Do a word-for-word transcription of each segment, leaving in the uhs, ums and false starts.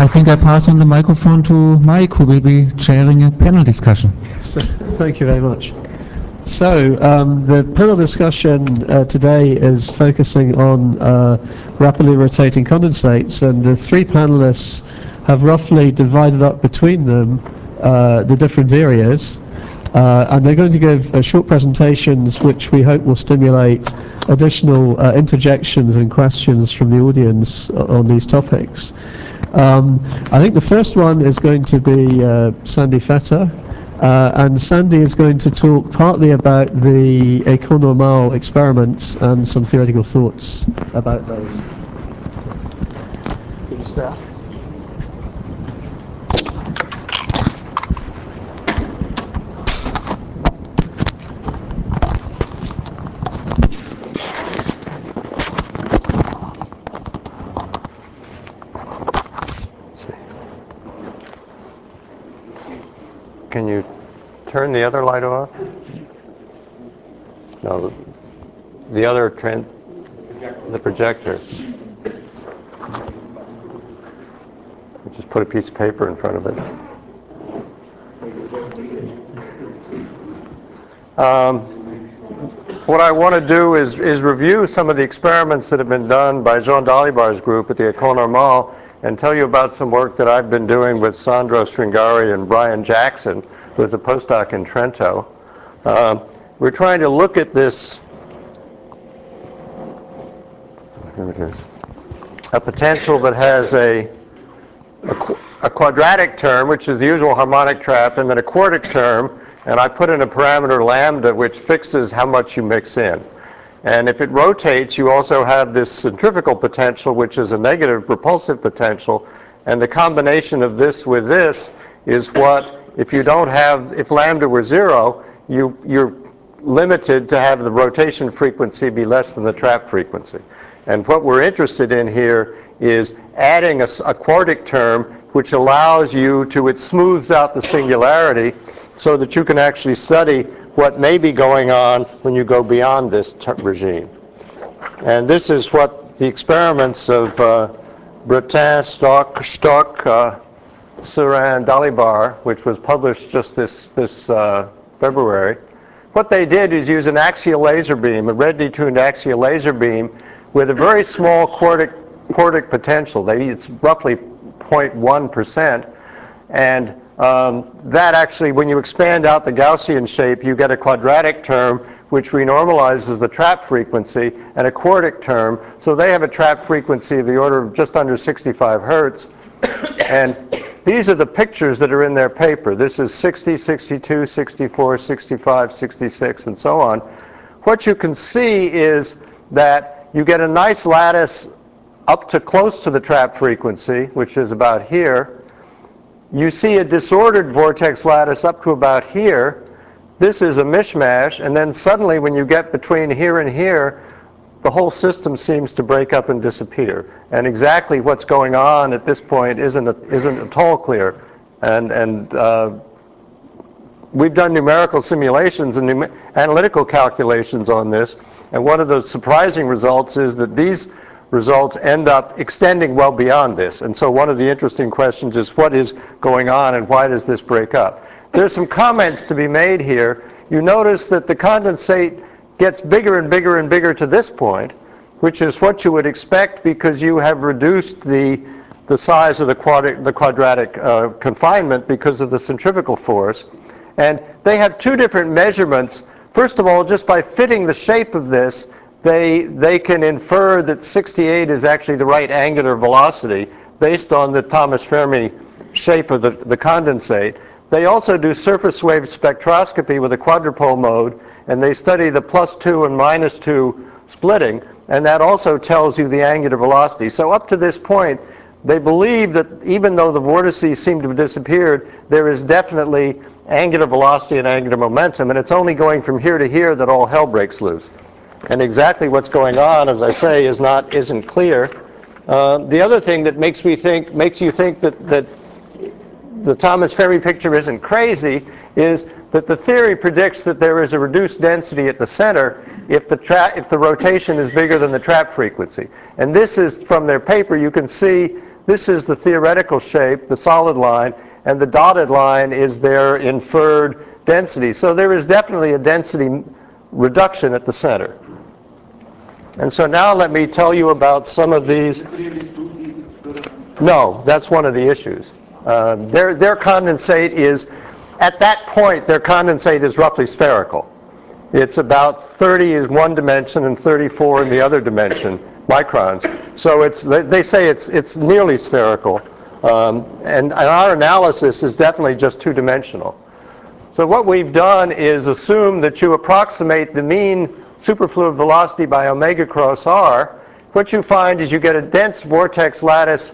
I think I pass on the microphone to Mike, who will be chairing a panel discussion. So, thank you very much. So, um, the panel discussion uh, today is focusing on uh, rapidly rotating condensates, and the three panelists have roughly divided up between them uh, the different areas, uh, and they're going to give uh, short presentations which we hope will stimulate additional uh, interjections and questions from the audience on these topics. Um, I think the first one is going to be uh, Sandy Fetter. Uh, and Sandy is going to talk partly about the École Normale experiments and some theoretical thoughts about those. Could you start? Can you turn the other light off? No, the other trend, the projector. Just put a piece of paper in front of it. Um, what I want to do is, is review some of the experiments that have been done by Jean Dalibar's group at the École Normale and tell you about some work that I've been doing with Sandro Stringari and Brian Jackson, who's a postdoc in Trento. Uh, we're trying to look at this, here it is, a potential that has a, a, a quadratic term, which is the usual harmonic trap, and then a quartic term, and I put in a parameter lambda which fixes how much you mix in. And if it rotates, you also have this centrifugal potential, which is a negative repulsive potential, and the combination of this with this is what, if you don't have, if lambda were zero, you, you're limited to have the rotation frequency be less than the trap frequency. And what we're interested in here is adding a, a quartic term which allows you to, it smooths out the singularity so that you can actually study what may be going on when you go beyond this regime. And this is what the experiments of uh, Bretin, Stock, Stock uh, Surin, Dalibar, which was published just this, this uh, February. What they did is use an axial laser beam, a red detuned axial laser beam, with a very small quartic, quartic potential. They, it's roughly zero point one percent. And um, that actually, when you expand out the Gaussian shape, you get a quadratic term, which renormalizes the trap frequency, and a quartic term. So they have a trap frequency of the order of just under sixty-five hertz. And these are the pictures that are in their paper. This is sixty, sixty-two, sixty-four, sixty-five, sixty-six, and so on. What you can see is that you get a nice lattice up to close to the trap frequency, which is about here. You see a disordered vortex lattice up to about here. This is a mishmash, and then suddenly when you get between here and here, the whole system seems to break up and disappear. And exactly what's going on at this point isn't, a, isn't at all clear. And, and uh, we've done numerical simulations and num analytical calculations on this, and one of the surprising results is that these results end up extending well beyond this. And so one of the interesting questions is what is going on and why does this break up? There's some comments to be made here. You notice that the condensate gets bigger and bigger and bigger to this point, which is what you would expect because you have reduced the, the size of the, quadri the quadratic uh, confinement because of the centrifugal force. And they have two different measurements. First of all, just by fitting the shape of this, They, they can infer that sixty-eight is actually the right angular velocity based on the Thomas Fermi shape of the, the condensate. They also do surface wave spectroscopy with a quadrupole mode, and they study the plus two and minus two splitting, and that also tells you the angular velocity. So up to this point, they believe that even though the vortices seem to have disappeared, there is definitely angular velocity and angular momentum, and it's only going from here to here that all hell breaks loose. And exactly what's going on, as I say, is not isn't clear. Uh, the other thing that makes me think makes you think that that the Thomas Fermi picture isn't crazy is that the theory predicts that there is a reduced density at the center if the tra if the rotation is bigger than the trap frequency. And this is from their paper. You can see This is the theoretical shape, the solid line, and the dotted line is their inferred density. So there is definitely a density reduction at the center. And so now let me tell you about some of these. No, that's one of the issues. Um, their, their condensate is, at that point, their condensate is roughly spherical. It's about thirty is one dimension and thirty-four in the other dimension, microns. So it's, they say it's, it's nearly spherical. Um, and, and our analysis is definitely just two-dimensional. So what we've done is assume that you approximate the mean superfluid velocity by omega cross r. What you find is you get a dense vortex lattice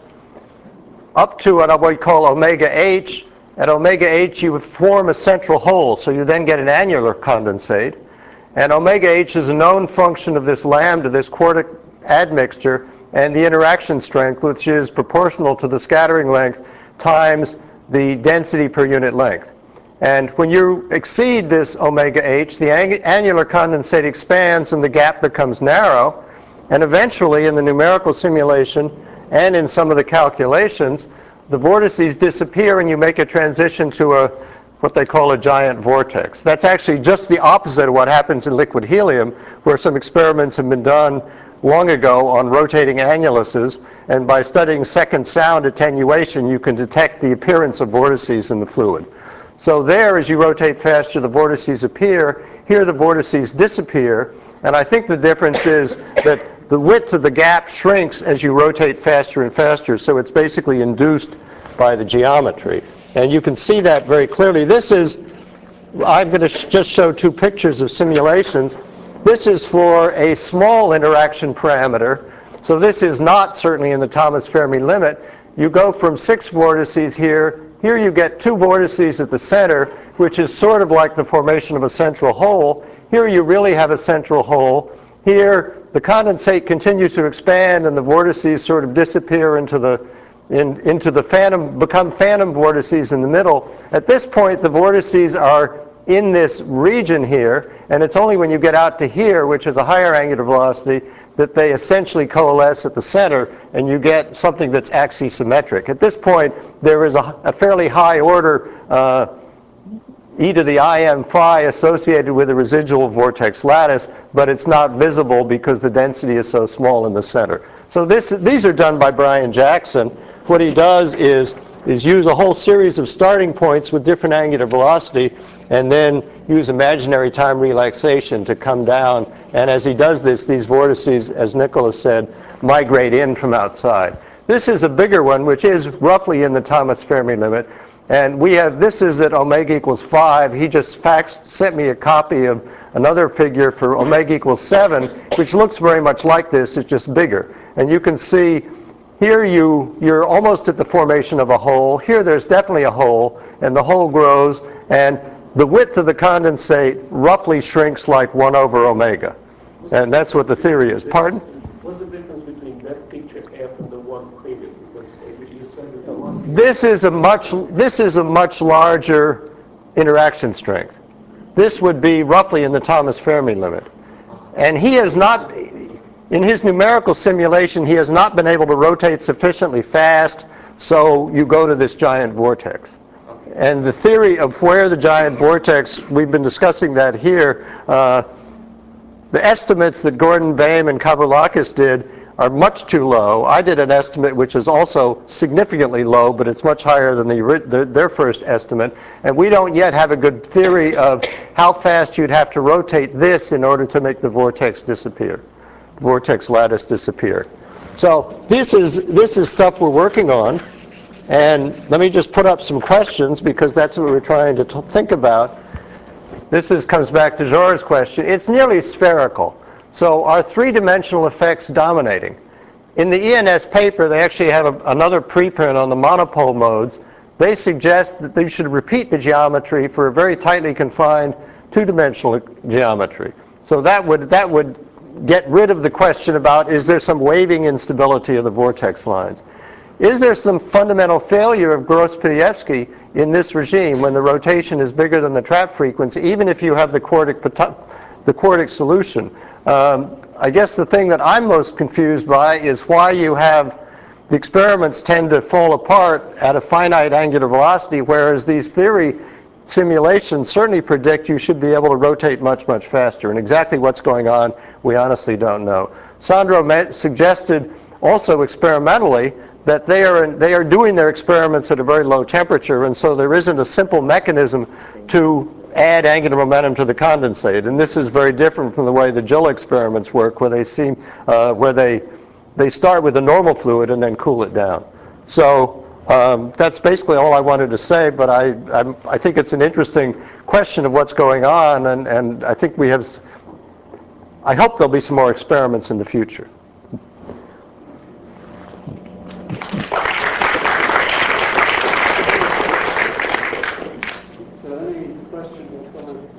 up to what we call omega h. At omega h, you would form a central hole, so you then get an annular condensate. And omega h is a known function of this lambda, this quartic admixture, and the interaction strength, which is proportional to the scattering length times the density per unit length. And when you exceed this omega h, the annular condensate expands and the gap becomes narrow. And eventually, in the numerical simulation and in some of the calculations, the vortices disappear and you make a transition to a what they call a giant vortex. That's actually just the opposite of what happens in liquid helium, where some experiments have been done long ago on rotating annuluses, and by studying second sound attenuation, you can detect the appearance of vortices in the fluid. So there, as you rotate faster, the vortices appear. Here, the vortices disappear, and I think the difference is that the width of the gap shrinks as you rotate faster and faster, so it's basically induced by the geometry. And you can see that very clearly. This is, I'm going to sh just show two pictures of simulations. This is for a small interaction parameter. So this is not certainly in the Thomas Fermi limit. You go from six vortices here. Here you get two vortices at the center, which is sort of like the formation of a central hole. Here you really have a central hole. Here the condensate continues to expand and the vortices sort of disappear into the In, into the phantom, become phantom vortices in the middle. At this point, the vortices are in this region here, and it's only when you get out to here, which is a higher angular velocity, that they essentially coalesce at the center, and you get something that's axisymmetric. At this point, there is a, a fairly high order uh, e to the I m phi associated with the residual vortex lattice, but it's not visible because the density is so small in the center. So this, these are done by Brian Jackson. What he does is, is use a whole series of starting points with different angular velocity and then use imaginary time relaxation to come down. And as he does this, these vortices, as Nicholas said, migrate in from outside. This is a bigger one, which is roughly in the Thomas Fermi limit. And we have, this is at omega equals five. He just faxed, sent me a copy of another figure for omega equals seven, which looks very much like this, it's just bigger. And you can see here you, you're almost at the formation of a hole. Here there's definitely a hole, and the hole grows, and the width of the condensate roughly shrinks like one over omega. And that's what the theory is. Pardon? What's the difference between that picture F and the one previous? Because you said that the one... This is a much, this is a much larger interaction strength. This would be roughly in the Thomas Fermi limit. And he has not, in his numerical simulation, he has not been able to rotate sufficiently fast, so you go to this giant vortex. And the theory of where the giant vortex, we've been discussing that here. Uh, the estimates that Gordon Boehm and Kavulakis did are much too low. I did an estimate which is also significantly low, but it's much higher than the, the, their first estimate. And we don't yet have a good theory of how fast you'd have to rotate this in order to make the vortex disappear, vortex lattice disappear. So this is, this is stuff we're working on. And let me just put up some questions, because that's what we're trying to t think about. This is, comes back to George's question. It's nearly spherical. So are three-dimensional effects dominating? In the E N S paper, they actually have a, another preprint on the monopole modes. They suggest that they should repeat the geometry for a very tightly confined two-dimensional geometry. So that would, that would get rid of the question about, is there some waving instability of the vortex lines? Is there some fundamental failure of Gross-Pitievsky in this regime when the rotation is bigger than the trap frequency, even if you have the quartic, the quartic solution? Um, I guess the thing that I'm most confused by is why you have the experiments tend to fall apart at a finite angular velocity, whereas these theory simulations certainly predict you should be able to rotate much, much faster. And exactly what's going on, we honestly don't know. Sandro suggested also experimentally that they are, in, they are doing their experiments at a very low temperature, and so there isn't a simple mechanism to add angular momentum to the condensate. And this is very different from the way the JILA experiments work, where they seem, uh, where they, they start with a normal fluid and then cool it down. So um, that's basically all I wanted to say, but I, I'm, I think it's an interesting question of what's going on, and, and I think we have, I hope there'll be some more experiments in the future. So any questions or comments?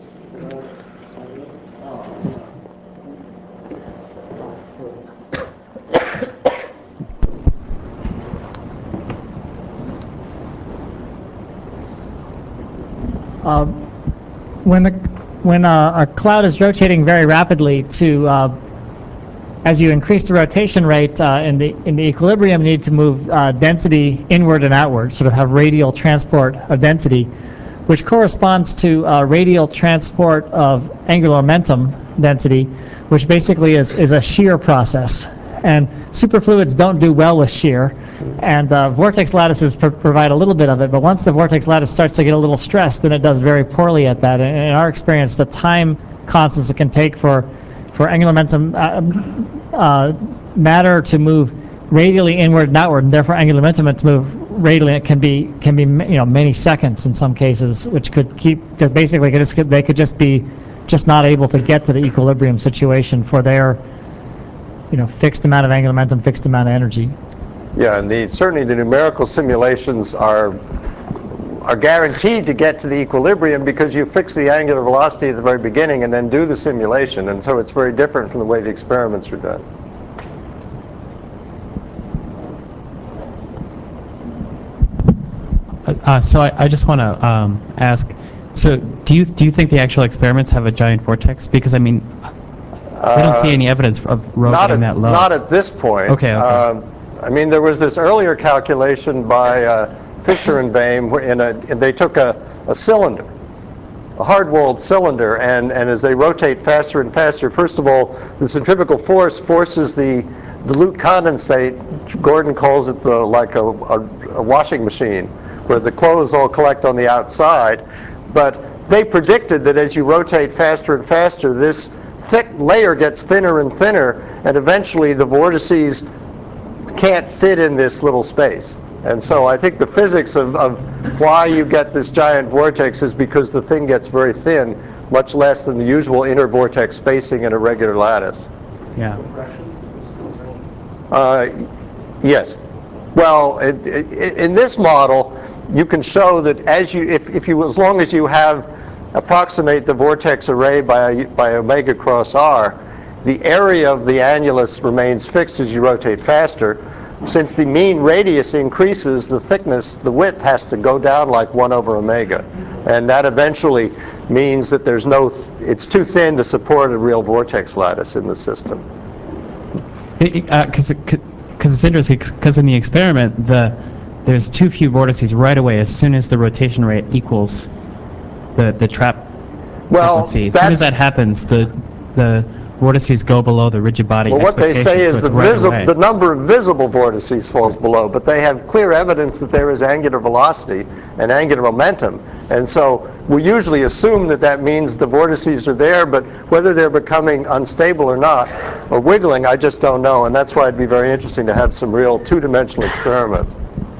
Uh, when the, when a, a cloud is rotating very rapidly, to uh, as you increase the rotation rate uh, in the in the equilibrium, you need to move uh, density inward and outward, sort of have radial transport of density, which corresponds to uh, radial transport of angular momentum density, which basically is is a shear process. And superfluids don't do well with shear, and uh, vortex lattices pr provide a little bit of it, but once the vortex lattice starts to get a little stressed, then it does very poorly at that. And in our experience, the time constants it can take for, for angular momentum uh, uh, matter to move radially inward and outward, and therefore angular momentum to move radially, it can be, can be you know, many seconds in some cases, which could keep, basically could just, they could just be just not able to get to the equilibrium situation for their you know, fixed amount of angular momentum, fixed amount of energy. Yeah, and the, certainly the numerical simulations are are guaranteed to get to the equilibrium because you fix the angular velocity at the very beginning and then do the simulation, and so it's very different from the way the experiments are done. Uh, so I, I just want to um, ask, so do you do you think the actual experiments have a giant vortex? Because I mean, I don't see any evidence of rotating that low. Not at this point. Okay, okay. Um, I mean, there was this earlier calculation by uh, Fisher and Boehm, in a, and they took a, a cylinder, a hard-walled cylinder, and, and as they rotate faster and faster, first of all, the centrifugal force forces the dilute condensate, Gordon calls it the, like a, a, a washing machine, where the clothes all collect on the outside. But they predicted that as you rotate faster and faster, this thick layer gets thinner and thinner, and eventually the vortices can't fit in this little space. And so I think the physics of, of why you get this giant vortex is because the thing gets very thin, much less than the usual inner vortex spacing in a regular lattice. Yeah. Uh, yes. Well, it, it, in this model, you can show that as you, if, if you, as long as you have approximate the vortex array by, by omega cross r, the area of the annulus remains fixed as you rotate faster. Since the mean radius increases, the thickness, the width has to go down like one over omega. And that eventually means that there's no, it's too thin to support a real vortex lattice in the system. Because uh, because it's interesting, because in the experiment, the there's too few vortices right away as soon as the rotation rate equals the, the trap Well, frequency. As soon as that happens, the the vortices go below the rigid body Well, what they expectation, say is so the, it's right visi away. the number of visible vortices falls below, but they have clear evidence that there is angular velocity and angular momentum. And so we usually assume that that means the vortices are there, but whether they're becoming unstable or not, or wiggling, I just don't know. And that's why it'd be very interesting to have some real two-dimensional experiments.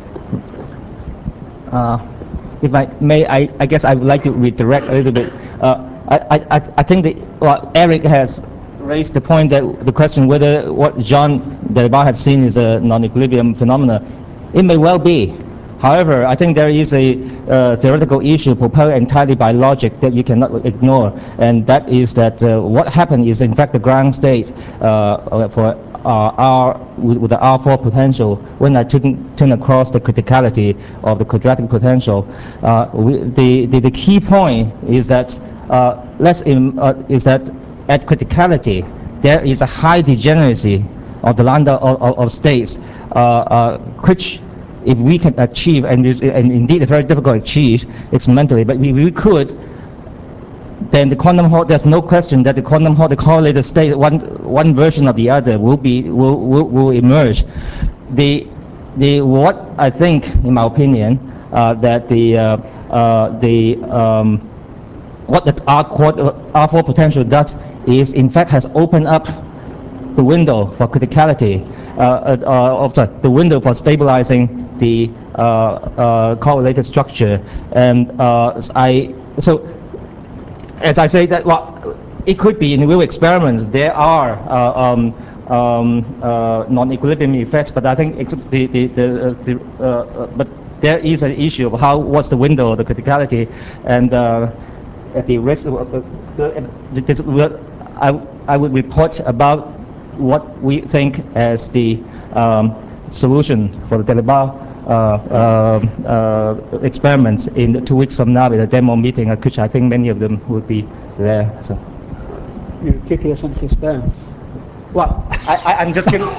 Uh, if I may, I, I guess I would like to redirect a little bit. Uh, I, I, I think that well, Eric has raised the point that the question whether what Jean Delbar have seen is a non-equilibrium phenomena. It may well be. However, I think there is a uh, theoretical issue proposed entirely by logic that you cannot ignore, and that is that uh, what happened is in fact the ground state uh, for uh, R with, with the R four potential when I turn, turn across the criticality of the quadratic potential. Uh, we, the, the the key point is that uh, let's in, uh, is that at criticality there is a high degeneracy or the lambda of, of, of states, uh, uh, which if we can achieve, and, and indeed it's very difficult to achieve experimentally, but we, we could, then the quantum Hall, there's no question that the quantum Hall, the correlated state, one one version of the other will be will will, will emerge. The the what I think, in my opinion, uh, that the uh, uh, the um, what the R quad R four potential does is in fact has opened up the window for criticality uh, uh, of the, the window for stabilizing the uh, uh, correlated structure, and uh, I so. As I say that, well, it could be in real experiments there are uh, um, um, uh, non-equilibrium effects, but I think it's the the, the, uh, the uh, uh, but there is an issue of how what's the window of the criticality, and uh, at the risk of uh, the, this, I I would report about what we think as the um, solution for the Delibal Uh, uh, uh, experiments in two weeks from now at a demo meeting, at which I think many of them would be there. So You're kicking us into suspense. well, I, I, I'm just kidding.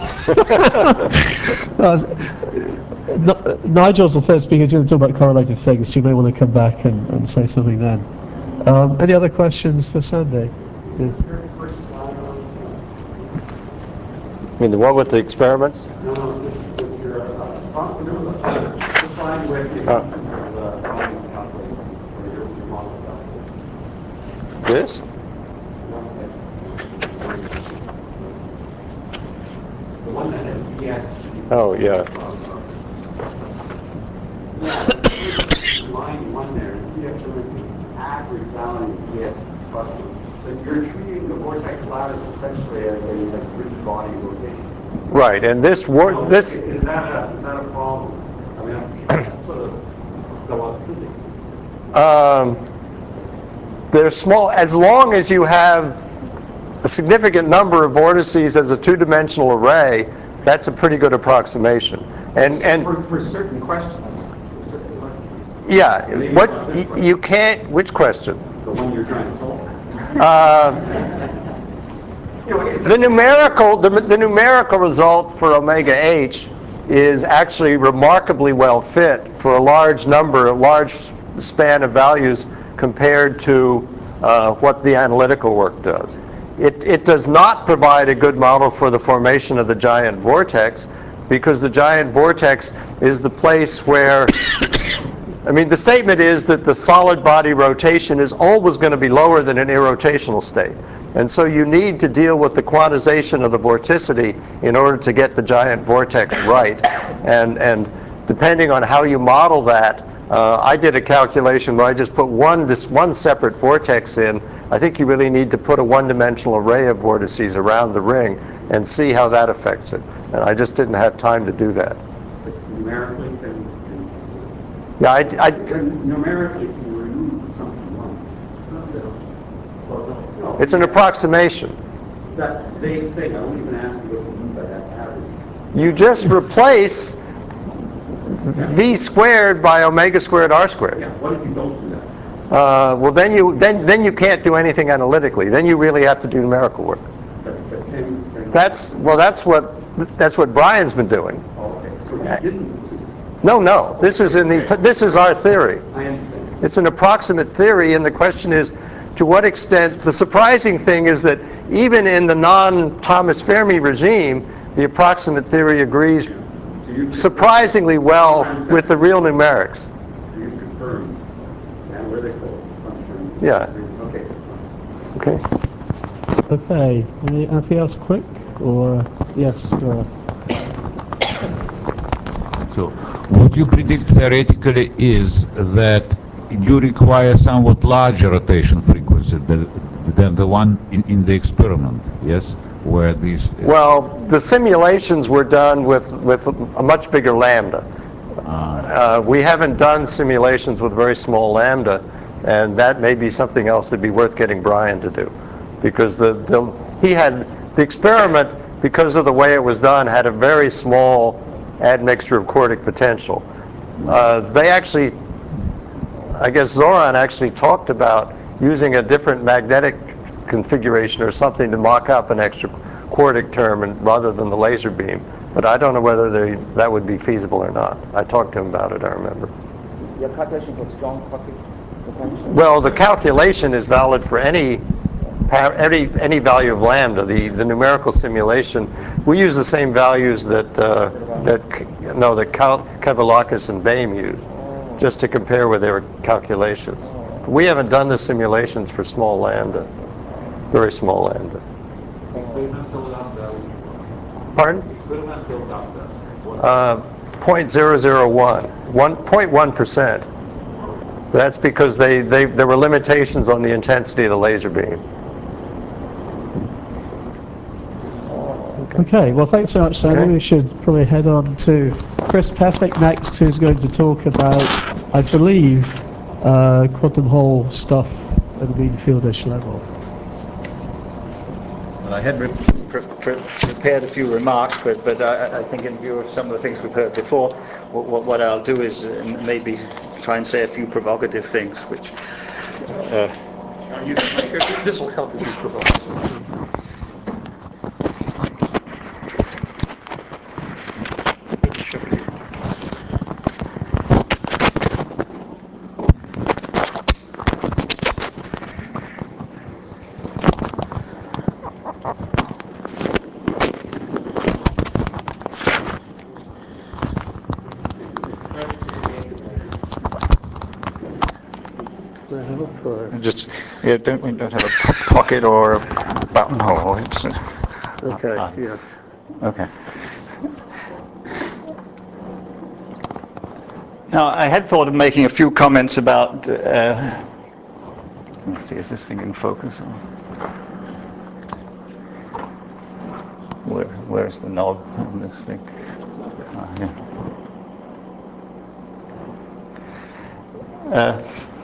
uh, N- Nigel's the third speaker. He's going to talk about correlated things. You may want to come back and, and say something then. Um, any other questions for Sandy? Yes. I mean, the one with the experiments? No, no, this is with your, uh, no, the, the slide with the assumptions of the volumes calculated, or your, your model calculated. This? The one that had E S. Oh, yeah. Yeah, line one there, you have to the average value of E S plus one. So you're treating the vortex lattice essentially as a, as a rigid body rotation. Right, and this wor So this is that a is that a problem? I mean, that's, that's sort of the law of physics. um, they're small as long as you have a significant number of vortices as a two-dimensional array. That's a pretty good approximation. And and for, for certain questions. For certain questions. yeah, Maybe what it's not this y- question. you can't. Which question? The one you're trying to solve. Uh, You know, it's The numerical, the, the numerical result for omega h is actually remarkably well fit for a large number, a large span of values compared to uh, what the analytical work does. It, it does not provide a good model for the formation of the giant vortex, because the giant vortex is the place where, I mean, the statement is that the solid body rotation is always going to be lower than an irrotational state. And so you need to deal with the quantization of the vorticity in order to get the giant vortex right. And, and depending on how you model that, uh, I did a calculation where I just put one, this one separate vortex in. I think you really need to put a one-dimensional array of vortices around the ring and see how that affects it. And I just didn't have time to do that. But numerically, can, can, Yeah, I, I, can numerically, can you remove assumption one? Well, no, it's an approximation. that vague thing, I won't even ask you what you mean by that average. You just replace v squared by omega squared r squared. Yeah, what if you don't do that? Uh, well, then you then then you can't do anything analytically. Then you really have to do numerical work. But, but can, can That's well, that's what that's what Brian's been doing. Oh, okay, so you didn't assume. No, no, this is in the this is our theory. I understand. It's an approximate theory, and the question is, to what extent? The surprising thing is that even in the non-Thomas Fermi regime, the approximate theory agrees So you surprisingly well with the real numerics. So you confirm analytical assumption. Yeah. Okay. Okay. Okay. Any, anything else quick? Or yes. Uh, So what you predict theoretically is that you require somewhat larger rotation frequency than, than the one in, in the experiment, yes? Where these... Well, the simulations were done with, with a much bigger lambda. Uh, we haven't done simulations with very small lambda, and that may be something else that'd be worth getting Brian to do. Because the, the, he had, the experiment, because of the way it was done, had a very small admixture of quartic potential. Uh, they actually, I guess Zoran actually talked about using a different magnetic configuration or something to mock up an extra quartic term and, rather than the laser beam. But I don't know whether they, that would be feasible or not. I talked to him about it, I remember. Your calculation for strong quartic potential? Well, the calculation is valid for any any any value of lambda. The the numerical simulation, we use the same values that uh, that no that Kavallakis and Boehm used, just to compare with their calculations. We haven't done the simulations for small lambda, very small lambda. Experimental lambda. Pardon? Experimental lambda. Uh, zero point zero zero one, one point one percent. That's because they, they there were limitations on the intensity of the laser beam. Okay, well thanks so much, Sandy. Okay. We should probably head on to Chris Pethick next, who's going to talk about, I believe, uh, quantum Hall stuff at the mean fieldish level. Well, I had re pre pre prepared a few remarks, but, but I, I think in view of some of the things we've heard before, what, what I'll do is uh, maybe try and say a few provocative things, which... Uh, Are you, this will help if you provocative. Just, yeah, don't we don't have a po pocket or a buttonhole. It's uh, Okay. uh, Yeah. okay. Now, I had thought of making a few comments about. Uh, let's see, is this thing in focus? Or where, where's the knob on this thing? Uh, yeah. Uh,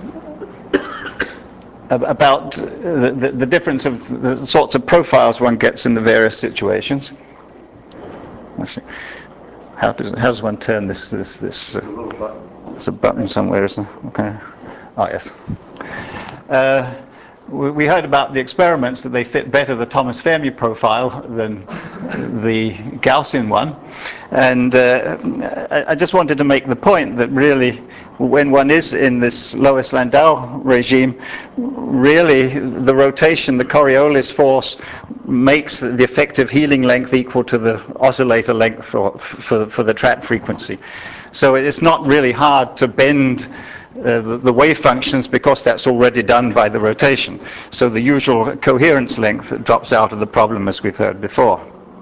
about the, the, the difference of the sorts of profiles one gets in the various situations. Let's see. How does how does one turn this this this? Uh, there's a button somewhere, isn't there? Okay. Oh yes. Uh, we, we heard about the experiments that they fit better the Thomas Fermi profile than the Gaussian one, and uh, I, I just wanted to make the point that really, when one is in this Lois-Landau regime, really the rotation, the Coriolis force, makes the effective healing length equal to the oscillator length for, for, for the trap frequency. So it's not really hard to bend uh, the, the wave functions because that's already done by the rotation. So the usual coherence length drops out of the problem, as we've heard before.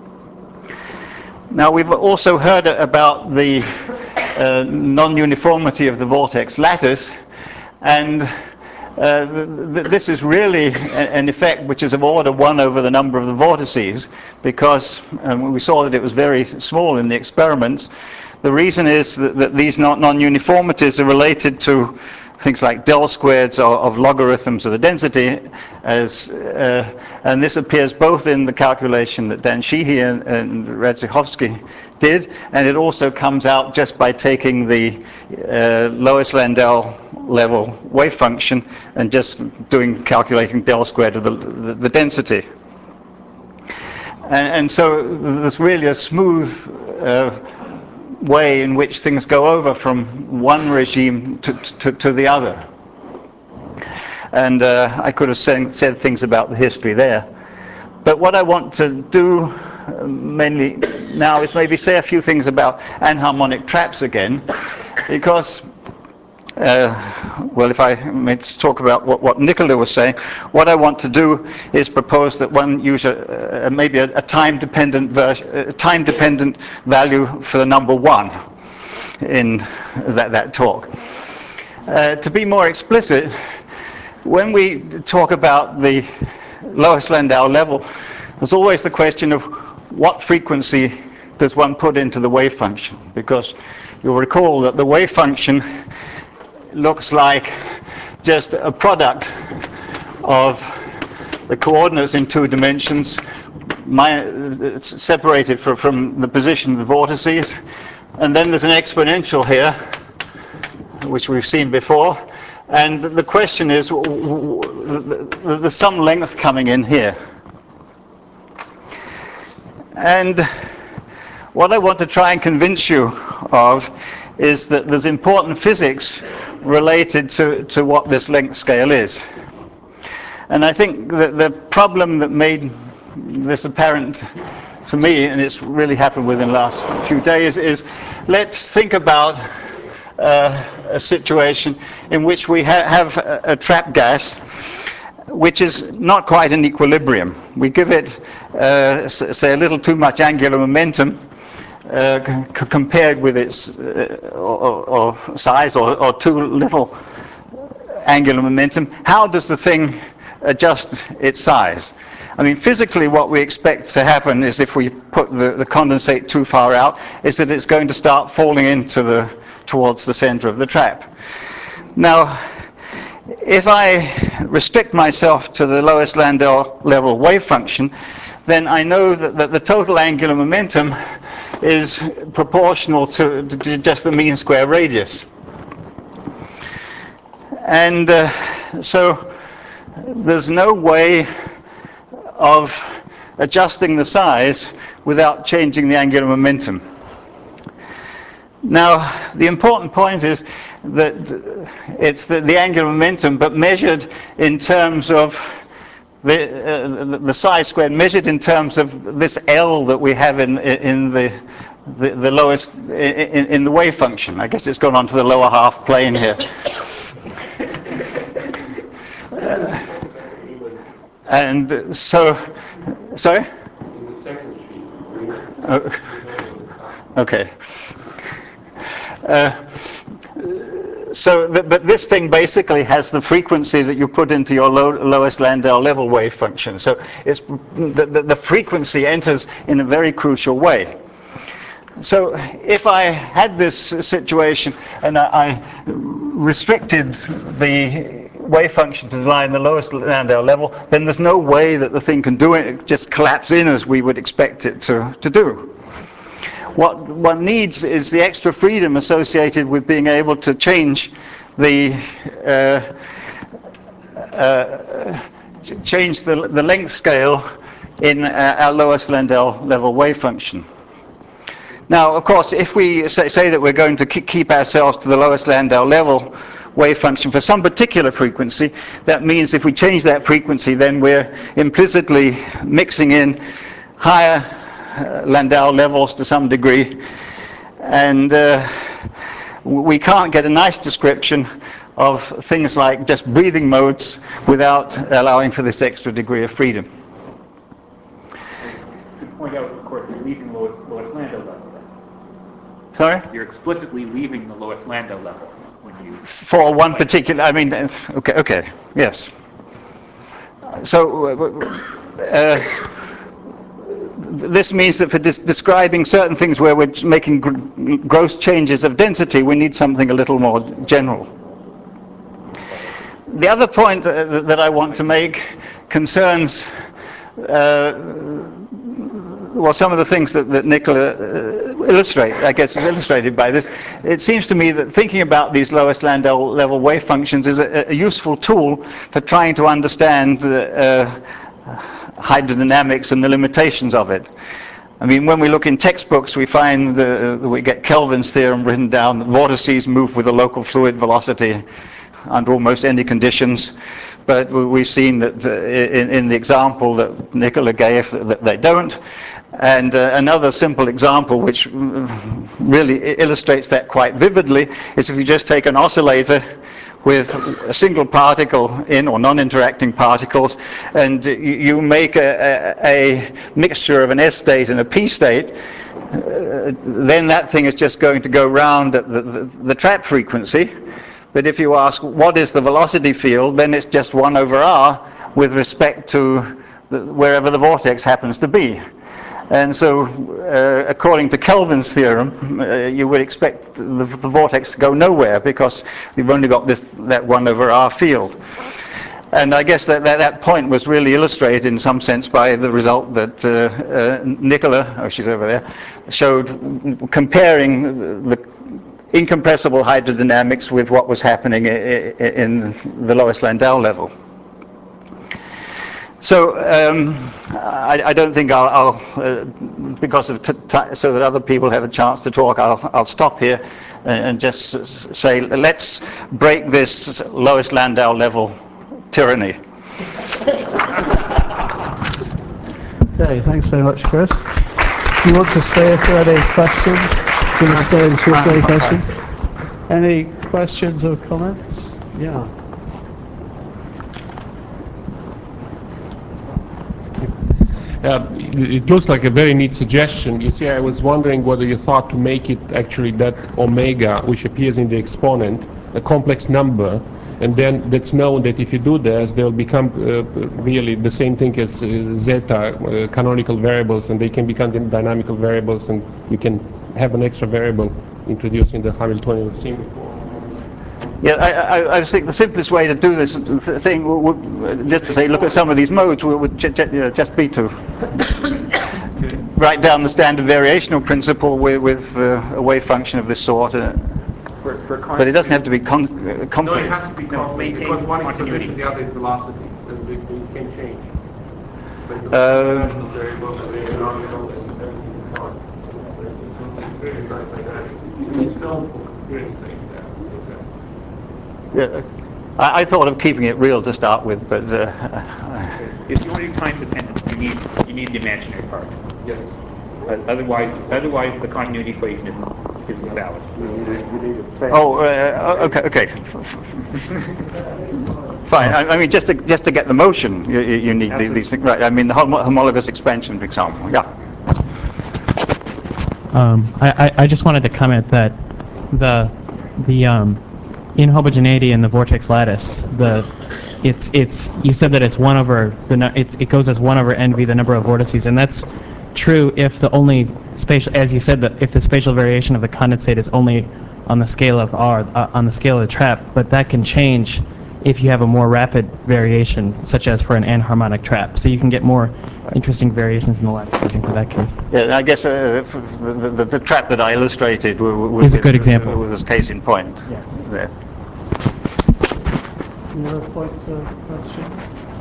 Now, we've also heard about the uh, non-uniformity of the vortex lattice, and uh, th this is really a an effect which is of order one over the number of the vortices, because um, we saw that it was very small in the experiments. The reason is that, that these non-uniformities are related to things like del squareds of, of logarithms of the density, as, uh, and this appears both in the calculation that Dan Sheehy and, and Radzikowski did, and it also comes out just by taking the uh, Lois-Landau level wave function and just doing calculating del squared of the, the, the density. And, and so there's really a smooth uh, way in which things go over from one regime to, to, to the other. And uh, I could have said, said things about the history there. But what I want to do uh, mainly now is maybe say a few things about anharmonic traps again, because Uh, well, if I may talk about what, what Nicola was saying, what I want to do is propose that one use a, a, maybe a, a time-dependent version, a time-dependent value for the number one in that, that talk. Uh, to be more explicit, when we talk about the Lois-Landau level, there's always the question of what frequency does one put into the wave function, because you'll recall that the wave function looks like just a product of the coordinates in two dimensions, my, it's separated from, from the position of the vortices, and then there's an exponential here, which we've seen before, and the question is, there's some length coming in here. And what I want to try and convince you of is that there's important physics related to, to what this length scale is. And I think that the problem that made this apparent to me, and it's really happened within the last few days, is let's think about uh, a situation in which we ha have a, a trap gas which is not quite in equilibrium. We give it, uh, say, a little too much angular momentum uh, c compared with its uh, or, or size, or, or too little angular momentum. How does the thing adjust its size? I mean, physically what we expect to happen is, if we put the, the condensate too far out, is that it's going to start falling into the, towards the center of the trap. Now, if I restrict myself to the lowest Landau level wave function, then I know that, that the total angular momentum is proportional to, to just the mean square radius. And uh, so there's no way of adjusting the size without changing the angular momentum. Now, the important point is that it's the, the angular momentum, but measured in terms of the, uh, the, the size squared, measured in terms of this L that we have in, in the, the, the lowest, in, in the wave function. I guess it's gone on to the lower half plane here. Uh, and so, sorry? In the second sheet. Uh, okay. Uh, so, the, but this thing basically has the frequency that you put into your low, lowest Landau level wave function. So, it's, the, the, the frequency enters in a very crucial way. So, if I had this situation and I, I restricted the wave function to lie in the lowest Landau level, then there's no way that the thing can do it, just collapse in as we would expect it to, to do. What one needs is the extra freedom associated with being able to change the uh, uh, change the, the length scale in uh, our lowest Landau level wave function. Now, of course, if we say, say that we're going to keep ourselves to the lowest Landau level wave function for some particular frequency, that means if we change that frequency, then we're implicitly mixing in higher Uh, Landau levels to some degree, and uh, we can't get a nice description of things like just breathing modes without allowing for this extra degree of freedom. You point out, of course, you're leaving the lowest, lowest Landau level. Sorry? You're explicitly leaving the lowest Landau level when you... For one particular, I mean, okay, okay, yes. So, uh, this means that for describing certain things where we're making gr gross changes of density, we need something a little more general. The other point uh, that I want to make concerns uh, well, some of the things that, that Nicola uh, illustrate, I guess, is illustrated by this. It seems to me that thinking about these lowest Landau level wave functions is a, a useful tool for trying to understand uh, uh, hydrodynamics and the limitations of it. I mean, when we look in textbooks, we find the, we get Kelvin's theorem written down, that vortices move with a local fluid velocity under almost any conditions. But we've seen that uh, in, in the example that Nicola gave that, that they don't. And uh, another simple example which really illustrates that quite vividly is if you just take an oscillator with a single particle in, or non-interacting particles, and you make a, a, a mixture of an S state and a P state, uh, then that thing is just going to go round at the, the, the trap frequency. But if you ask what is the velocity field, then it's just one over r with respect to the, wherever the vortex happens to be. And so, uh, according to Kelvin's theorem, uh, you would expect the, the vortex to go nowhere because you've only got this, that one over r field. And I guess that, that that point was really illustrated in some sense by the result that uh, uh, Nicola, oh she's over there, showed comparing the incompressible hydrodynamics with what was happening in the lowest Landau level. So um, I, I don't think I'll, I'll uh, because of t t so that other people have a chance to talk, I'll, I'll stop here and, and just s say, let's break this lowest Landau level tyranny. Okay, thanks very much, Chris. Do you want to stay if there are any questions? Do you want to stay and see if there are any questions? Any questions or comments? Yeah. Uh, it looks like a very neat suggestion. You see, I was wondering whether you thought to make it actually that omega, which appears in the exponent, a complex number, and then that's known that if you do this, they'll become uh, really the same thing as uh, zeta, uh, canonical variables, and they can become dynamical variables, and you can have an extra variable introduced in the Hamiltonian we've seen before. Yeah, I, I, I was thinking the simplest way to do this th thing would, would just to say, look at some of these modes, would, would j j uh, just be to write down the standard variational principle with, with uh, a wave function of this sort. Uh, For, for but it doesn't have to be con uh, No, it complicated. has to be complicated, maintain because one is continuity. position, the other is velocity, and they, they can change. But the Uh, variable, the canonical, and everything is gone. It's really not dynamic. It's still doing things there. Yeah, I, I thought of keeping it real to start with, but uh, If you want to do time dependent, you need you need the imaginary part. Yes. Uh, otherwise, otherwise the continuity equation isn't isn't valid. oh, uh, okay, okay, fine. I, I mean, just to just to get the motion, you, you you need these, these things, right? I mean, the hom homologous expansion, for example. Yeah. Um, I, I, I just wanted to comment that the the um, inhomogeneity in the vortex lattice, the it's it's you said that it's one over the nu- it's it goes as one over N V, the number of vortices, and that's true if the only spatial, as you said, that if the spatial variation of the condensate is only on the scale of R, uh, on the scale of the trap, but that can change if you have a more rapid variation, such as for an anharmonic trap. So you can get more interesting variations in the lattice for that case. Yeah, I guess uh, the, the, the trap that I illustrated was is a good example. Was a case in point. Yeah. There. Any other points or questions?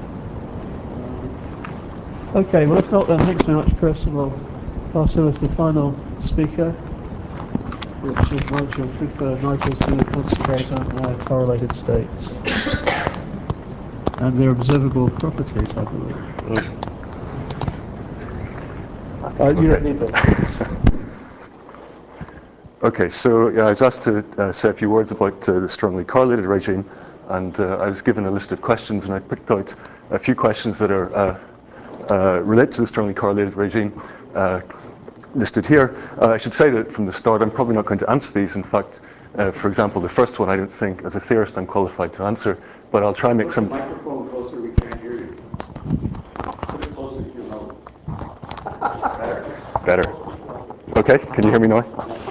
Okay, well if not then thanks very much, Chris, and we'll pass over to the final speaker, which is Nigel Cooper. Nigel's going to concentrate on uh, correlated states and their observable properties, I believe. Uh, you don't need those. Okay, so yeah, I was asked to uh, say a few words about uh, the strongly correlated regime, and uh, I was given a list of questions, and I picked out a few questions that are uh, uh, relate to the strongly correlated regime uh, listed here. Uh, I should say that from the start, I'm probably not going to answer these. In fact, uh, for example, the first one I don't think, as a theorist, I'm qualified to answer, but I'll try and make Put some... the microphone closer, we can't hear you. Put it closer to your mouth. Better. Okay, can you hear me now?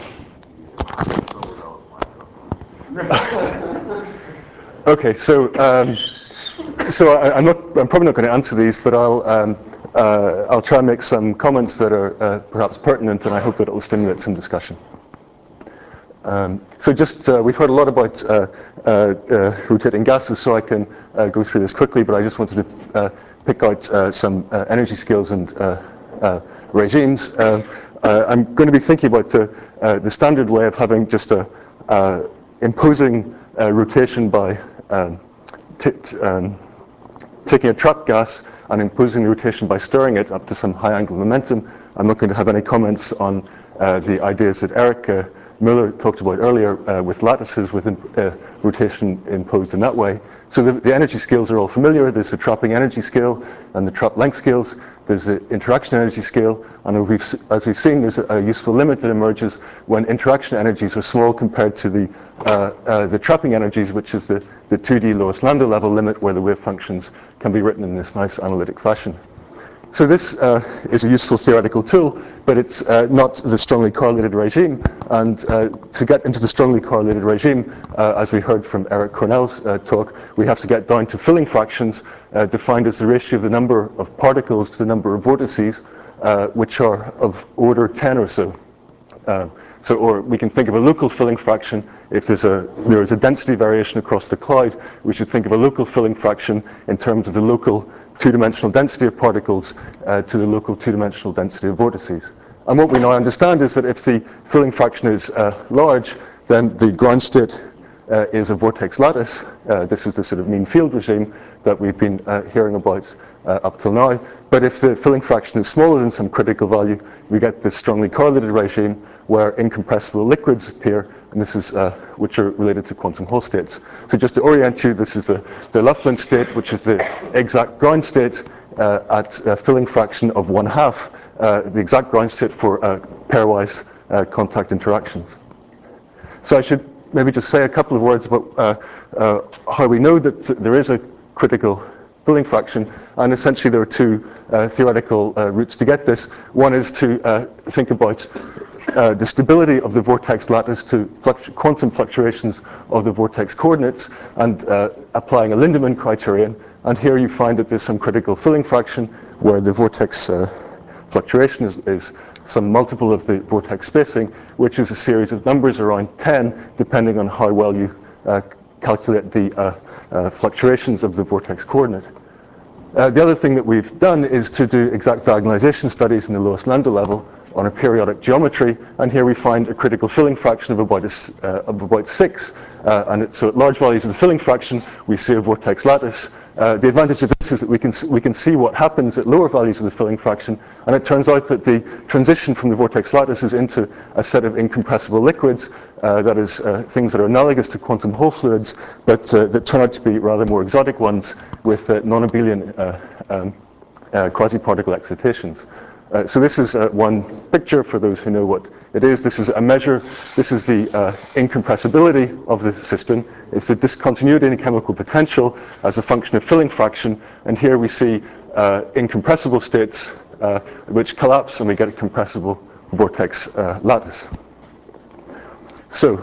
Okay, so um, so I, I'm not. I'm probably not going to answer these, but I'll um, uh, I'll try and make some comments that are uh, perhaps pertinent, and I hope that it will stimulate some discussion. Um, so just uh, we've heard a lot about uh, uh, uh, rotating gases, so I can uh, go through this quickly. But I just wanted to uh, pick out uh, some uh, energy scales and uh, uh, regimes. Uh, uh, I'm going to be thinking about the uh, the standard way of having just a uh, imposing uh, rotation by um, t t um, taking a trapped gas and imposing the rotation by stirring it up to some high angular momentum. I'm not going to have any comments on uh, the ideas that Eric uh, Miller talked about earlier uh, with lattices with uh, rotation imposed in that way. So the, the energy scales are all familiar. There's the trapping energy scale and the trap length scales. There's the interaction energy scale, and we've, as we've seen, there's a, a useful limit that emerges when interaction energies are small compared to the uh, uh, the trapping energies, which is the, the two D lowest Landau level limit, where the wave functions can be written in this nice analytic fashion. So this uh, is a useful theoretical tool, but it's uh, not the strongly correlated regime. And uh, to get into the strongly correlated regime, uh, as we heard from Eric Cornell's uh, talk, we have to get down to filling fractions, uh, defined as the ratio of the number of particles to the number of vortices, uh, which are of order ten or so. Uh, so, or we can think of a local filling fraction. If there's a there is a density variation across the cloud, we should think of a local filling fraction in terms of the local two-dimensional density of particles uh, to the local two-dimensional density of vortices. And what we now understand is that if the filling fraction is uh, large, then the ground state uh, is a vortex lattice. Uh, this is the sort of mean field regime that we've been uh, hearing about uh, up till now. But if the filling fraction is smaller than some critical value, we get this strongly correlated regime where incompressible liquids appear, and this is uh, which are related to quantum Hall states. So just to orient you, this is the, the Laughlin state, which is the exact ground state uh, at a filling fraction of one half, uh, the exact ground state for uh, pairwise uh, contact interactions. So I should maybe just say a couple of words about uh, uh, how we know that there is a critical filling fraction, and essentially there are two uh, theoretical uh, routes to get this. One is to uh, think about uh, the stability of the vortex lattice to fluctu quantum fluctuations of the vortex coordinates, and uh, applying a Lindemann criterion. And here you find that there's some critical filling fraction where the vortex uh, fluctuation is, is some multiple of the vortex spacing, which is a series of numbers around ten, depending on how well you uh, calculate the uh, uh, fluctuations of the vortex coordinate. Uh, the other thing that we've done is to do exact diagonalization studies in the lowest lambda level on a periodic geometry, and here we find a critical filling fraction of about, a, uh, of about six, uh, and it, so at large values of the filling fraction, we see a vortex lattice. Uh, the advantage of this is that we can, we can see what happens at lower values of the filling fraction, and it turns out that the transition from the vortex lattices into a set of incompressible liquids, uh, that is, uh, things that are analogous to quantum Hall fluids, but uh, that turn out to be rather more exotic ones with uh, non-abelian uh, um, uh, quasi-particle excitations. Uh, so this is uh, one picture for those who know what it is. This is a measure. This is the uh, incompressibility of the system. It's the discontinuity in chemical potential as a function of filling fraction. And here we see uh, incompressible states uh, which collapse, and we get a compressible vortex uh, lattice. So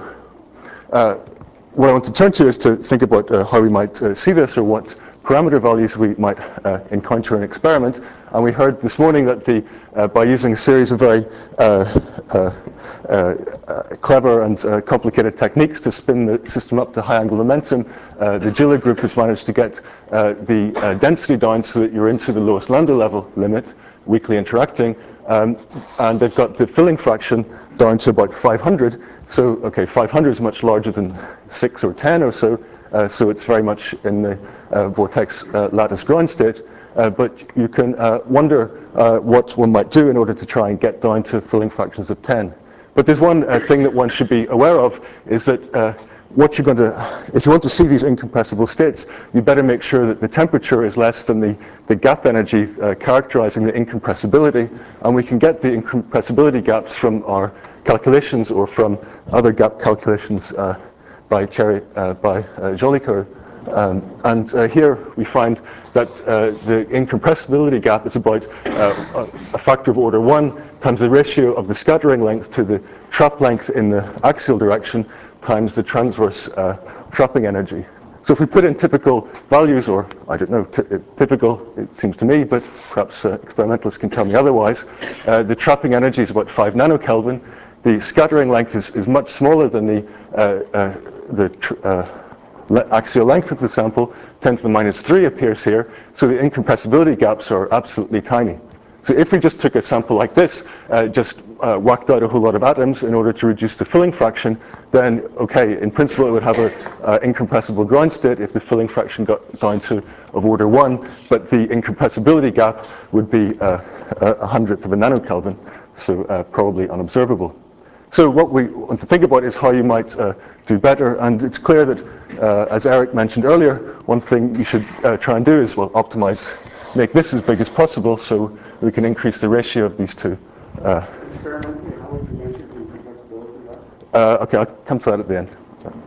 uh, what I want to turn to is to think about uh, how we might uh, see this, or what parameter values we might uh, encounter in an experiment. And we heard this morning that the, uh, by using a series of very uh, uh, uh, clever and uh, complicated techniques to spin the system up to high angular momentum, uh, the Giller group has managed to get uh, the uh, density down so that you're into the lowest lambda level limit, weakly interacting, um, and they've got the filling fraction down to about five hundred. So, okay, five hundred is much larger than six or ten or so, uh, so it's very much in the uh, vortex uh, lattice ground state. Uh, but you can uh, wonder uh, what one might do in order to try and get down to filling fractions of ten. But there's one uh, thing that one should be aware of, is that uh, what you're going to, if you want to see these incompressible states, you better make sure that the temperature is less than the, the gap energy uh, characterizing the incompressibility, and we can get the incompressibility gaps from our calculations or from other gap calculations uh, by Cherry, uh, by uh, Jolicoeur. Um, and uh, here we find that uh, the incompressibility gap is about uh, a factor of order one times the ratio of the scattering length to the trap length in the axial direction times the transverse uh, trapping energy. So if we put in typical values, or I don't know, typical it seems to me, but perhaps uh, experimentalists can tell me otherwise, uh, the trapping energy is about five nanokelvin. The scattering length is, is much smaller than the, uh, uh, the tr uh, axial length of the sample. ten to the minus three appears here, so the incompressibility gaps are absolutely tiny. So if we just took a sample like this, uh, just uh, whacked out a whole lot of atoms in order to reduce the filling fraction, then okay, in principle it would have an uh, incompressible ground state if the filling fraction got down to of order one, but the incompressibility gap would be uh, a hundredth of a nanokelvin, so uh, probably unobservable. So what we want to think about is how you might uh, do better, and it's clear that, uh, as Eric mentioned earlier, one thing you should uh, try and do is, well, optimize, make this as big as possible so we can increase the ratio of these two. Uh, Experimentally, how would you measure the incompressibility? uh, okay, I'll come to that at the end.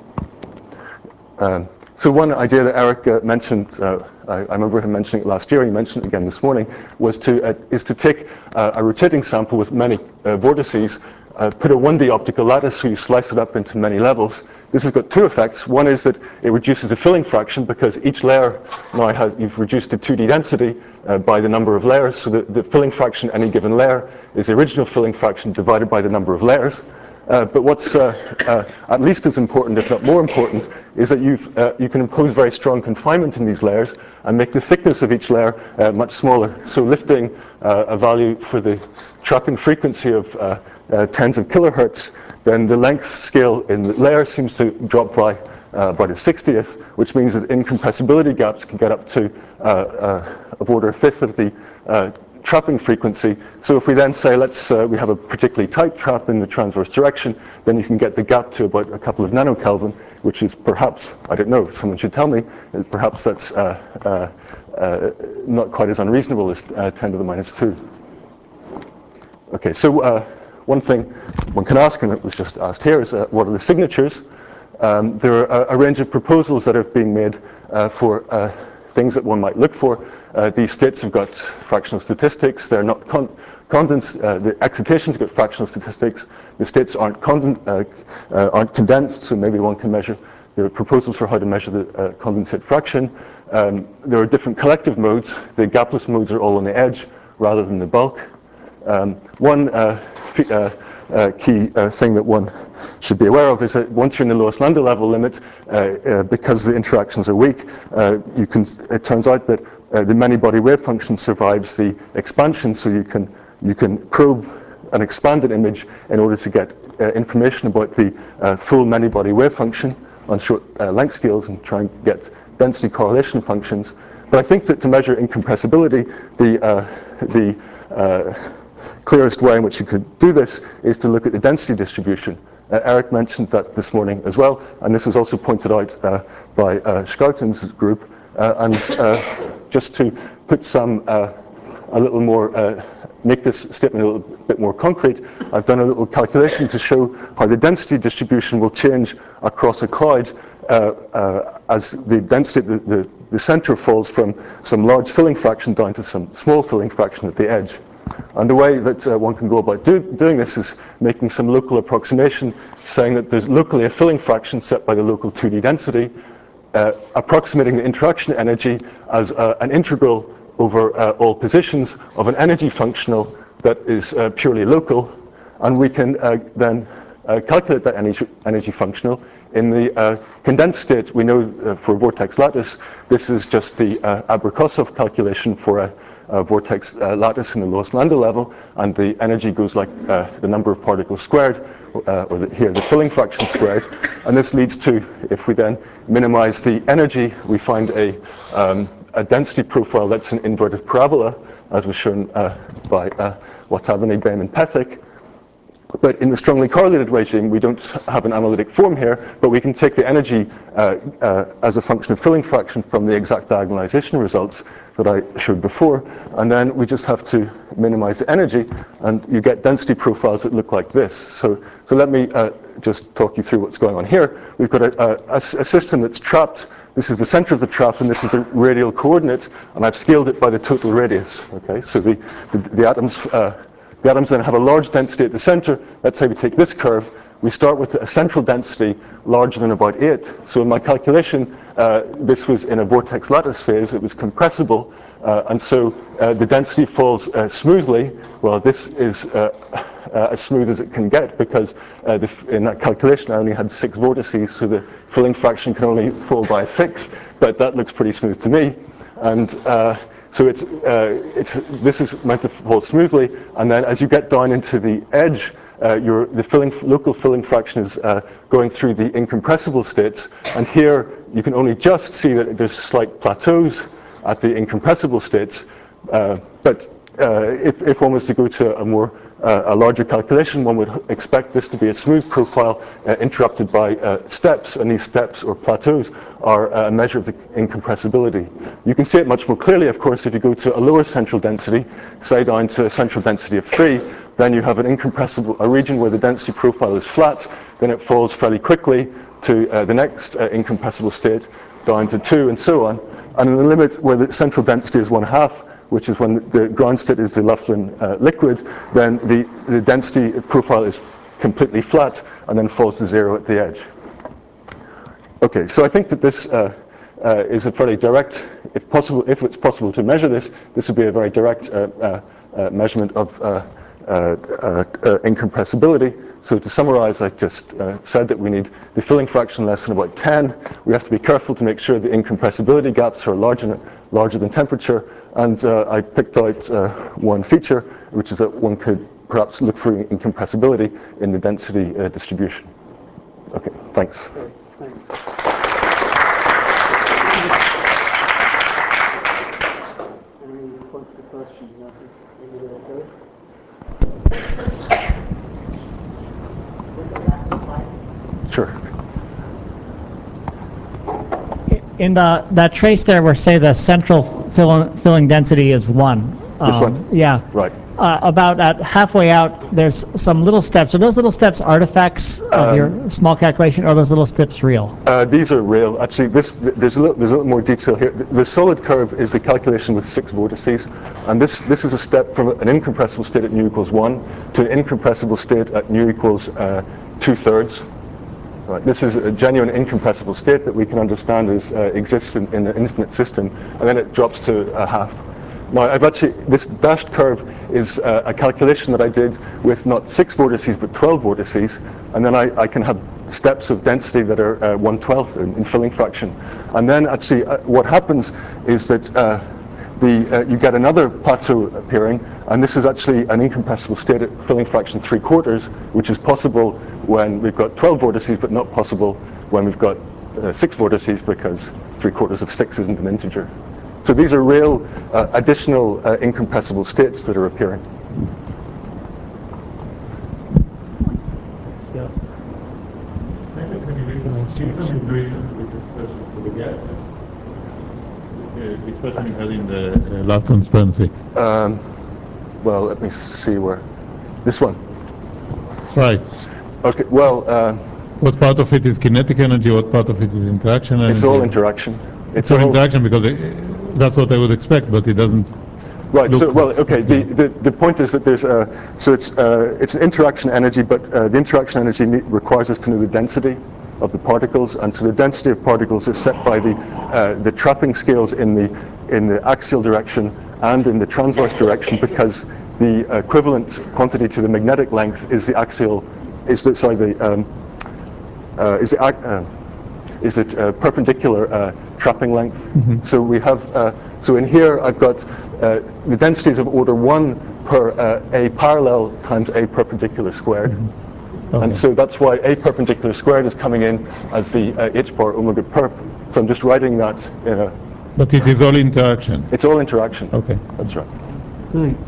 Um, so one idea that Eric uh, mentioned, uh, I, I remember him mentioning it last year, and he mentioned it again this morning, was to uh, is to take uh, a rotating sample with many uh, vortices, Uh, put a one D optical lattice, so you slice it up into many levels. This has got two effects. One is that it reduces the filling fraction, because each layer now has, you've reduced the two D density uh, by the number of layers, so that the filling fraction any given layer is the original filling fraction divided by the number of layers. Uh, but what's uh, uh, at least as important, if not more important, is that you've, uh, you can impose very strong confinement in these layers and make the thickness of each layer uh, much smaller. So lifting uh, a value for the trapping frequency of uh, uh, tens of kilohertz, then the length scale in the layer seems to drop by uh, about a sixtieth, which means that incompressibility gaps can get up to uh, uh, of order a fifth of the uh, trapping frequency. So if we then say, let's, uh, we have a particularly tight trap in the transverse direction, then you can get the gap to about a couple of nanokelvin, which is perhaps, I don't know, someone should tell me, perhaps that's uh, uh, uh, not quite as unreasonable as uh, ten to the minus two. Okay, so uh, one thing one can ask, and it was just asked here, is uh, what are the signatures? Um, there are a, a range of proposals that have been made uh, for uh, things that one might look for. Uh, these states have got fractional statistics. They're not con condensed. Uh, the excitations have got fractional statistics. The states aren't, conden uh, uh, aren't condensed, so maybe one can measure. There are proposals for how to measure the uh, condensate fraction. Um, there are different collective modes. The gapless modes are all on the edge rather than the bulk. Um, one uh, uh, uh, key uh, thing that one should be aware of is that once you're in the lowest Landau level limit, uh, uh, because the interactions are weak, uh, you can, it turns out that uh, the many-body wave function survives the expansion, so you can, you can probe an expanded image in order to get uh, information about the uh, full many-body wave function on short uh, length scales and try and get density correlation functions. But I think that to measure incompressibility, the, uh, the uh, clearest way in which you could do this is to look at the density distribution. Uh, Eric mentioned that this morning as well, and this was also pointed out uh, by uh, Schouten's group. Uh, and uh, just to put some, uh, a little more, uh, make this statement a little bit more concrete, I've done a little calculation to show how the density distribution will change across a cloud uh, uh, as the density, the, the, the center falls from some large filling fraction down to some small filling fraction at the edge. And the way that uh, one can go about do, doing this is making some local approximation, saying that there's locally a filling fraction set by the local two D density, uh, approximating the interaction energy as uh, an integral over uh, all positions of an energy functional that is uh, purely local, and we can uh, then uh, calculate that energy, energy functional in the uh, condensed state. We know uh, for vortex lattice, this is just the uh, Abrikosov calculation for a Uh, vortex uh, lattice in the lowest Landau level, and the energy goes like uh, the number of particles squared, uh, or the, here the filling fraction squared, and this leads to, if we then minimize the energy, we find a, um, a density profile that's an inverted parabola, as was shown uh, by uh, Wattabany, Baim, and Pethick. But in the strongly correlated regime, we don't have an analytic form here, but we can take the energy uh, uh, as a function of filling fraction from the exact diagonalization results that I showed before, and then we just have to minimize the energy, and you get density profiles that look like this. So, so let me uh, just talk you through what's going on here. We've got a, a, a system that's trapped. This is the center of the trap, and this is the radial coordinate, and I've scaled it by the total radius. Okay, so the, the, the atoms uh, The atoms then have a large density at the center. Let's say we take this curve. We start with a central density larger than about eight. So in my calculation, uh, this was in a vortex lattice phase. It was compressible. Uh, and so uh, the density falls uh, smoothly. Well, this is uh, uh, as smooth as it can get, because uh, the, in that calculation I only had six vortices, so the filling fraction can only fall by a sixth. But that looks pretty smooth to me. And uh, So it's, uh, it's, this is meant to fall smoothly, and then as you get down into the edge, uh, your, the filling, local filling fraction is uh, going through the incompressible states, and here you can only just see that there's slight plateaus at the incompressible states, uh, but uh, if, if one was to go to a more Uh, a larger calculation, one would expect this to be a smooth profile uh, interrupted by uh, steps, and these steps or plateaus are uh, a measure of the incompressibility. You can see it much more clearly, of course, if you go to a lower central density, say down to a central density of three, then you have an incompressible, a region where the density profile is flat, then it falls fairly quickly to uh, the next uh, incompressible state, down to two, and so on. And in the limit where the central density is one half, which is when the ground state is the Laughlin uh, liquid, then the, the density profile is completely flat and then falls to zero at the edge. Okay, so I think that this uh, uh, is a fairly direct, if possible, if it's possible to measure this, this would be a very direct uh, uh, uh, measurement of uh, uh, uh, uh, incompressibility. So to summarize, I just uh, said that we need the filling fraction less than about ten. We have to be careful to make sure the incompressibility gaps are larger, larger than temperature. And uh, I picked out uh, one feature, which is that one could perhaps look for incompressibility in the density uh, distribution. Okay, thanks. Okay, thanks. Any questions? Sure. In the that trace there, where say the central fill, filling density is one. This um, one? Yeah. Right. Uh, about at halfway out, there's some little steps. Are those little steps artifacts of Um, your small calculation, or are those little steps real? Uh, these are real. Actually, this there's a little there's a little more detail here. The, the solid curve is the calculation with six vortices, and this this is a step from an incompressible state at nu equals one to an incompressible state at nu equals uh, two thirds. Right. This is a genuine incompressible state that we can understand is uh, exists in, in an infinite system, and then it drops to a half. Now, I've actually, this dashed curve is uh, a calculation that I did with not six vortices but twelve vortices, and then I, I can have steps of density that are uh, one twelfth in, in filling fraction. And then actually uh, what happens is that uh, the, uh, you get another plateau appearing, and this is actually an incompressible state at filling fraction three quarters, which is possible when we've got twelve vortices but not possible when we've got uh, six vortices, because three quarters of six isn't an integer. So these are real uh, additional uh, incompressible states that are appearing. Yeah. Which question you had in the uh, last transparency? Um, well, let me see where. This one. Right. Okay, well. Uh, what part of it is kinetic energy, what part of it is interaction energy? It's all interaction. It's, it's all, all interaction because it, that's what I would expect, but it doesn't. Right. So, well, okay. The, the the point is that there's a so it's uh, it's an interaction energy, but uh, the interaction energy requires us to know the density of the particles, and so the density of particles is set by the uh, the trapping scales in the in the axial direction and in the transverse direction, because the equivalent quantity to the magnetic length is the axial is the sorry the um, uh, is the uh, is it uh, perpendicular uh, trapping length. Mm-hmm. So we have, uh, so in here I've got uh, the densities of order one per uh, A parallel times A perpendicular squared. Mm-hmm. Okay. And so that's why A perpendicular squared is coming in as the uh, H bar omega perp. So I'm just writing that in a... But it is all interaction. It's all interaction. Okay. That's right. Thanks.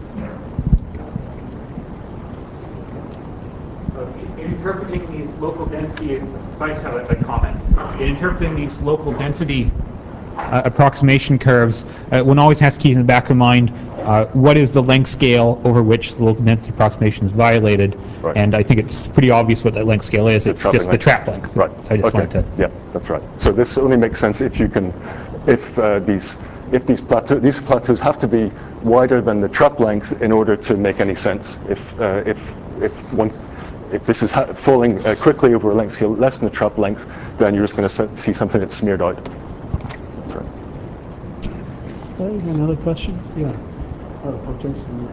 In interpreting these local density, if I just have a, a comment, in interpreting these local density uh, approximation curves, uh, one always has to keep in the back of mind uh, what is the length scale over which the local density approximation is violated. Right. And I think it's pretty obvious what that length scale is. It's, it's just length. The trap length. Right. So I just okay. wanted to. Yeah, that's right. So this only makes sense if you can, if uh, these, if these plateaus, these plateaus have to be wider than the trap length in order to make any sense. If uh, if if one If this is ha falling uh, quickly over a length scale less than the trap length, then you're just going to see something that's smeared out. That's right. Okay, any other questions? Yeah. Oh, oh Jason.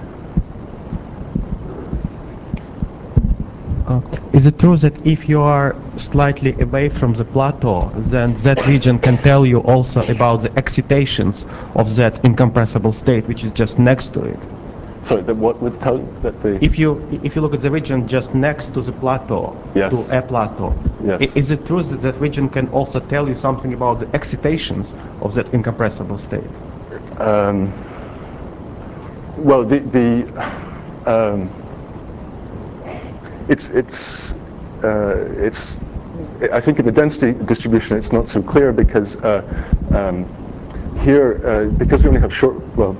Uh, is it true that if you are slightly away from the plateau, then that region can tell you also about the excitations of that incompressible state, which is just next to it? Sorry, that what would tell that the... If you if you look at the region just next to the plateau, yes. to a plateau, yes. is it true that that region can also tell you something about the excitations of that incompressible state? Um, well, the the um, it's it's uh, it's I think in the density distribution it's not so clear, because uh, um, here uh, because we only have short well.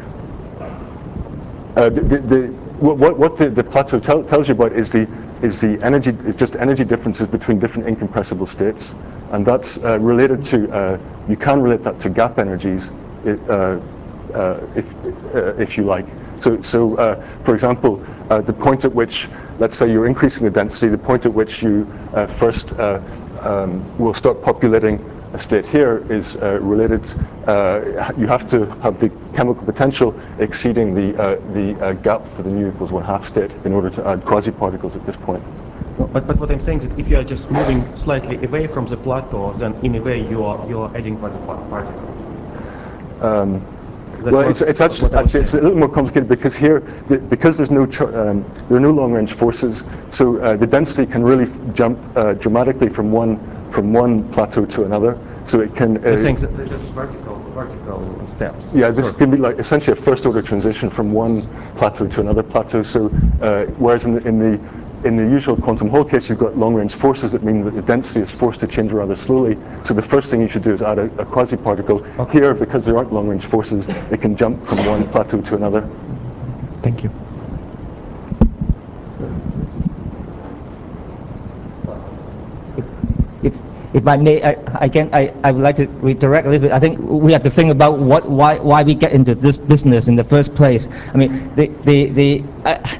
Uh, the, the, the, what what the, the plateau tell, tells you about is the is the energy is just energy differences between different incompressible states, and that's uh, related to uh, you can relate that to gap energies, uh, uh, if uh, if you like. So so uh, for example, uh, the point at which, let's say you're increasing the density, the point at which you uh, first uh, um, will start populating a state here is uh, related. Uh, you have to have the chemical potential exceeding the uh, the uh, gap for the nu equals one half state in order to add quasi-particles at this point. No, but, but what I'm saying is that if you are just moving slightly away from the plateau, then in a way you are you are adding quasi-particles. Um, That's well, what- it's, it's actually, what I was actually it's a saying. little more complicated because here, the, because there's no tr- um, there are no long-range forces, so uh, the density can really jump uh, dramatically from one from one plateau to another. So it can. Uh, You're saying that they're just vertical vertical steps. Yeah, this So- can be like essentially a first-order transition from one plateau to another plateau. So, uh, whereas in the, in the in the usual quantum Hall case, you've got long-range forces that mean that the density is forced to change rather slowly. So the first thing you should do is add a, a quasi-particle. Okay. Here, because there aren't long-range forces, it can jump from one plateau to another. Thank you. If, if I may, I, I can, I, I would like to redirect a little bit. I think we have to think about what, why, why we get into this business in the first place. I mean, the, the, the, I,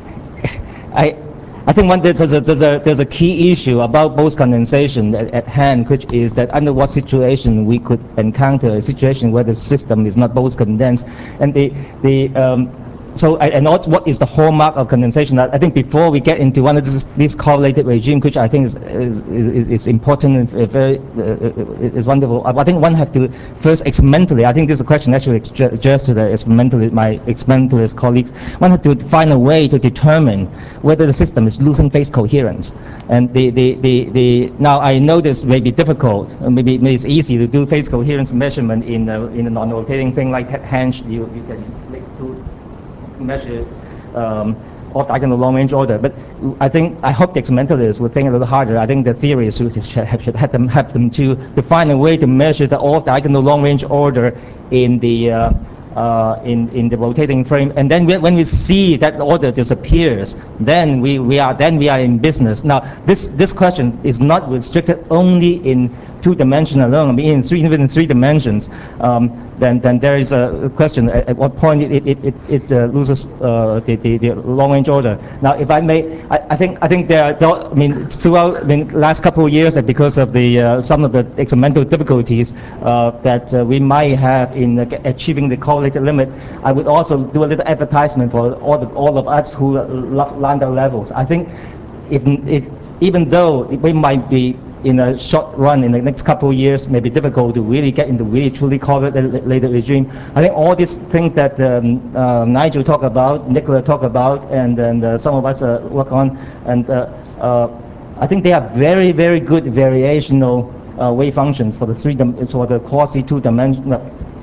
I, I think one, there's, a, there's, a, there's a key issue about Bose condensation at, at hand, which is that under what situation we could encounter a situation where the system is not Bose condensed. And the, the, um, So, and what, what is the hallmark of condensation? I think before we get into one of this, this correlated regime, which I think is, is, is, is important and very uh, is wonderful. I think one had to first experimentally, I think this is a question actually addressed to the experimentalist, my experimentalist colleagues. One had to find a way to determine whether the system is losing phase coherence. And the, the, the, the now I know this may be difficult, maybe, maybe it's easy to do phase coherence measurement in a, in a non-rotating thing like Hansch. You, you can make two measure um, off diagonal long range order, but I think I hope the experimentalists will think a little harder. I think the theories should, should, should have them have them to, to find a way to measure the off diagonal long range order in the uh, uh, in in the rotating frame, and then we, when we see that order disappears, then we, we are then we are in business. Now this this question is not restricted only in two dimension alone. I mean, in three even in three dimensions. Um, Then, then there is a question at, at what point it, it, it, it uh, loses uh, the, the, the long-range order. Now, if I may, I, I think I think there are, I mean, throughout the last couple of years, that because of the uh, some of the experimental difficulties uh, that uh, we might have in uh, achieving the correlated limit, I would also do a little advertisement for all the, all of us who love Landau levels. I think if, if even though we might be in a short run in the next couple of years may be difficult to really get into really truly correlated regime. I think all these things that um, uh, Nigel talked about, Nicola talked about, and, and uh, some of us uh, work on, and uh, uh, I think they are very, very good variational uh, wave functions for the three for the quasi two dimensional.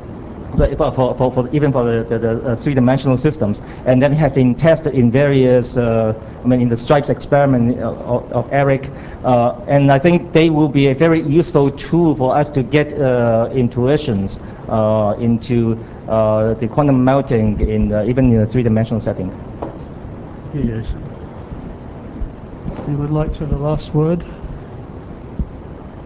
For, for, for, for even for the, the, the uh, three-dimensional systems, and then has been tested in various, uh, I mean, in the stripes experiment of, of Eric, uh, and I think they will be a very useful tool for us to get uh, intuitions uh, into uh, the quantum melting in uh, even in a three-dimensional setting. Yes. You would like to have the last word?